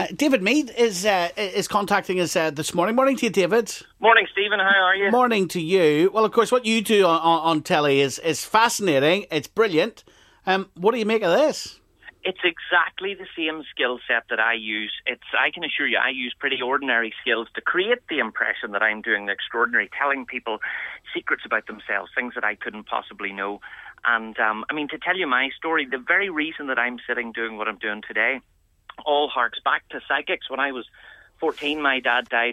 David Mead is contacting us this morning. Morning to you, David. Morning, Stephen. How are you? Morning to you. Well, of course, what you do on telly is fascinating. It's brilliant. What do you make of this? It's exactly the same skill set that I use. I can assure you, I use pretty ordinary skills to create the impression that I'm doing the extraordinary, telling people secrets about themselves, things that I couldn't possibly know. And, to tell you my story, the very reason that I'm sitting doing what I'm doing today all harks back to psychics. When I was 14, my dad died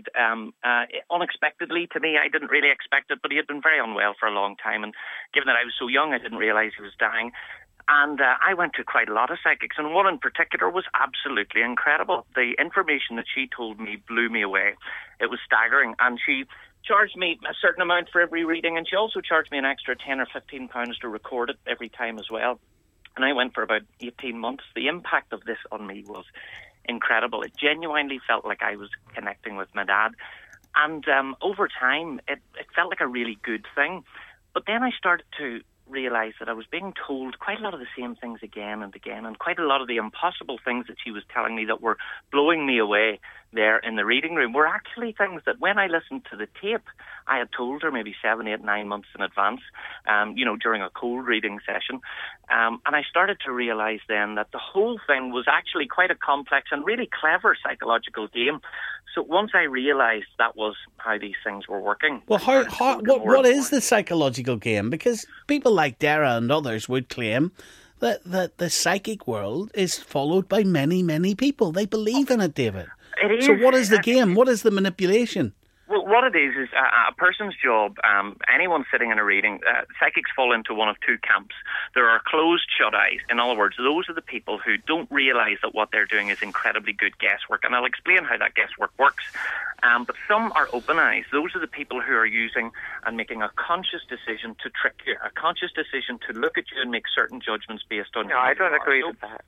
unexpectedly to me. I didn't really expect it, but he had been very unwell for a long time. And given that I was so young, I didn't realise he was dying. And I went to quite a lot of psychics, and one in particular was absolutely incredible. The information that she told me blew me away. It was staggering. And she charged me a certain amount for every reading, and she also charged me an extra £10 or £15 to record it every time as well. And I went for about 18 months. The impact of this on me was incredible. It genuinely felt like I was connecting with my dad. And over time, it felt like a really good thing. But then I started to realise that I was being told quite a lot of the same things again and again, and quite a lot of the impossible things that she was telling me that were blowing me away there in the reading room were actually things that when I listened to the tape, I had told her maybe 7, 8, 9 months in advance, during a cold reading session. And I started to realise then that the whole thing was actually quite a complex and really clever psychological game. So once I realised that was how these things were working. Well, what is the psychological game? Because people like Dara and others would claim that the psychic world is followed by many, many people. They believe in it, David. It is. So what is the game? What is the manipulation? Well, what it is a person's job, anyone sitting in a reading, psychics fall into one of two camps. There are closed, shut eyes. In other words, those are the people who don't realise that what they're doing is incredibly good guesswork. And I'll explain how that guesswork works. But some are open eyes. Those are the people who are using and making a conscious decision to trick you, a conscious decision to look at you and make certain judgments based on you. No, I don't agree with that.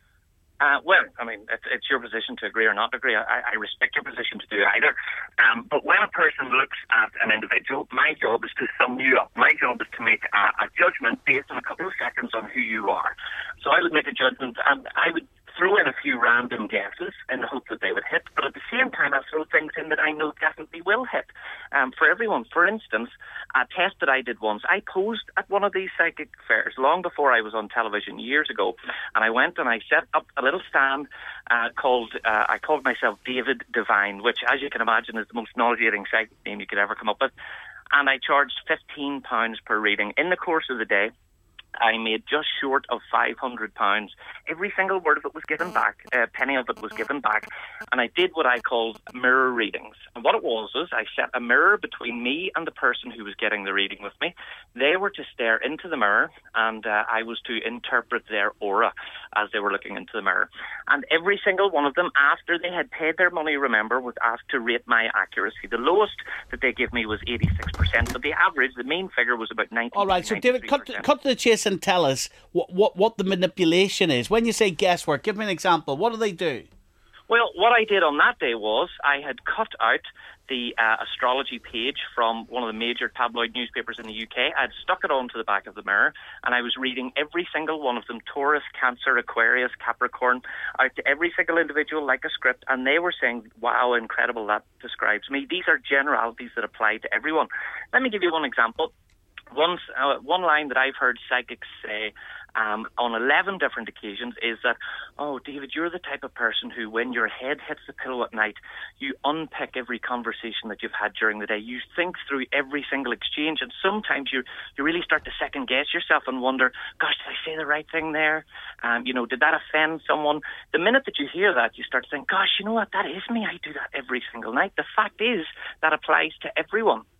It's your position to agree or not agree. I respect your position to do either. But when a person looks at an individual, my job is to sum you up. My job is to make a judgment based on a couple of seconds on who you are. So I would make a judgment, and I would throw in a few random guesses in the hope that they would hit, but at the same time I'll throw things in that I know definitely will hit for everyone. For instance, a test that I did once, I posed at one of these psychic fairs long before I was on television years ago, and I went and I set up a little stand I called myself David Divine, which, as you can imagine, is the most nauseating psychic name you could ever come up with, and I charged £15 per reading. In the course of the day, I made just short of £500. Every single word of it was given back, a penny of it was given back, and I did what I called mirror readings. And what it was I set a mirror between me and the person who was getting the reading with me. They were to stare into the mirror, and I was to interpret their aura as they were looking into the mirror. And every single one of them, after they had paid their money, remember, was asked to rate my accuracy. The lowest that they gave me was 86%, but the average, the main figure, was about 90%. All right, so David, cut to the chase and tell us what the manipulation is. When you say guesswork, give me an example. What do they do? Well, what I did on that day was I had cut out the astrology page from one of the major tabloid newspapers in the UK. I'd stuck it onto the back of the mirror, and I was reading every single one of them, Taurus, Cancer, Aquarius, Capricorn, out to every single individual like a script, and they were saying, wow, incredible, that describes me. These are generalities that apply to everyone. Let me give you one example. One line that I've heard psychics say on 11 different occasions is that, oh, David, you're the type of person who, when your head hits the pillow at night, you unpick every conversation that you've had during the day. You think through every single exchange, and sometimes you really start to second guess yourself and wonder, gosh, did I say the right thing there? Did that offend someone? The minute that you hear that, you start to think, gosh, you know what, that is me. I do that every single night. The fact is that applies to everyone.